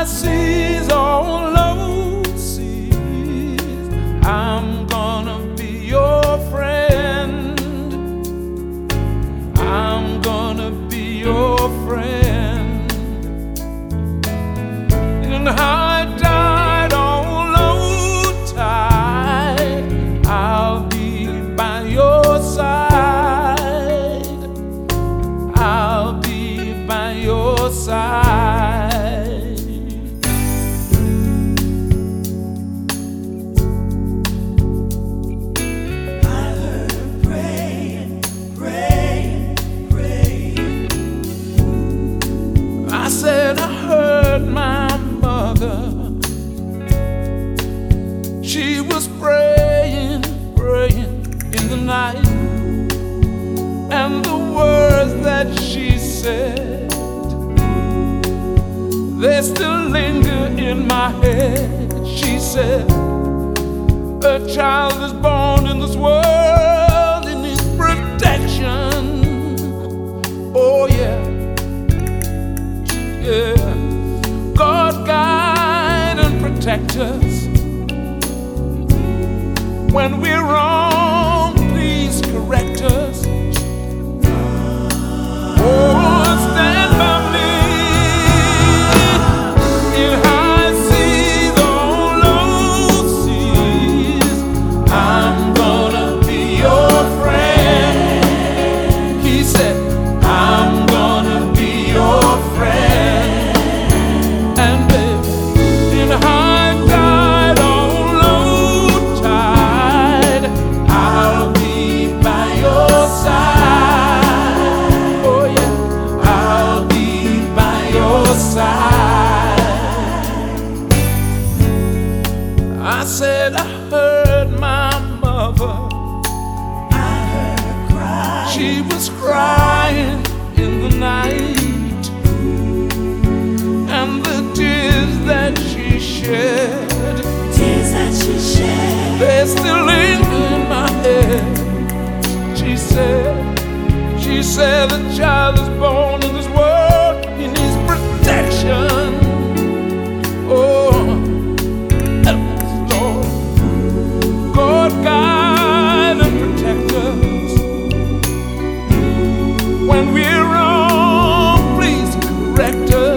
seas or low seas, I'm gonna be your friend. I'm gonna be your friend. In high tide or low tide, I'll be by your side. I'll be by your side. I said I heard my mother. She was praying, praying in the night, and the words that she said, they still linger in my head. She said, a child is born in this world and needs protection. Oh yeah. Yeah. God guide and protect us. When we're wrong, please correct us. Oh, stand by me. In high seas or low seas, I'm gonna be your friend. He said, I'm gonna be your friend. I said I heard my mother. I heard her cry. She was crying in the night, and the tears that she shed, they still linger in my head. She said the child is born in this world, he needs protection. Oh, guide and protect us. When we're wrong, please correct us.